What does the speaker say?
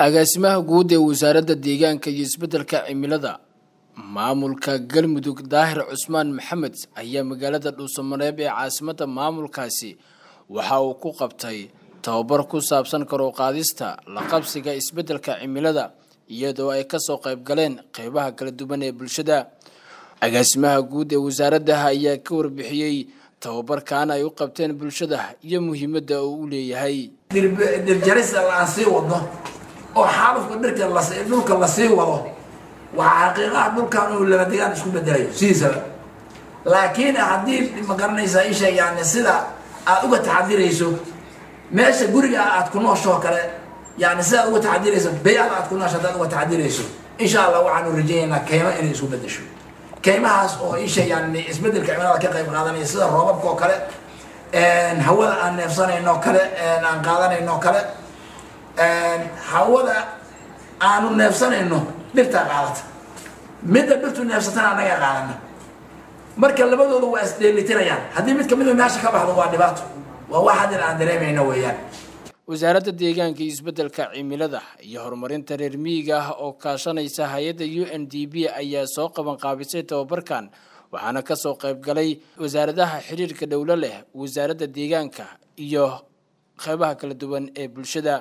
agaasimaha guud ee wasaaradda deegaanka iyo isbeddelka cimilada maamulka galmudug daahir cusmaan maxamed ayaa magaalada dhuusamareeb ee caasimadda maamulkaasi waxa uu ku qabtay tababar ku saabsan kor u qaadista la qabsiga isbeddelka cimilada iyadoo ay ka soo qayb galeen qaybaha kala duwan ee bulshada. agaasimaha guud ee wasaaradda ayaa ka warbixiyay tababarkan ay u qabteen bulshada iyo muhiimadda uu leeyahay. dirjarista la sii wado oo xaalufka dhulka la sii wado waxa xaqiiqada dhulkan uu la deegaan isku bedelayo sidiisaba, laakiin haddii ma garanaysaa isha yani sida aad uga taxadirayso meesha guriga aad ku noosho kale, yani sida uga taxadirayso bay'ada aad ku noosho aad uga taxadirayso insha Allah waxaanu rajaynaynaa kayma inay isku bedesho. kaymahaas oo isha yani isbedelka cimilada ka qayb qaadanaya sida roobabka oo kale, hawada aan neefsanayno kale, aan qaadanayno kale, hawada aanu neefsanayno dhirta qaadata midda dhirtu neefsatana anaga qaadana, marka labadooda waa isdheelitirayaan. haddii mid kamid meesha ka baxdo waa dhibaato, waa wax hadda aan dareemayno weeyaan. wasaaradda deegaanka iyo isbeddelka cimilada iyo horumarinta reer miyiga oo kaashanaysa hay'adda UNDP ayaa soo qaban qaabisay tababarkan, waxaana ka soo qayb galay wasaaradaha xiriirka dawladda leh, wasaaradda deegaanka iyo qaybaha kala duwan ee bulshada.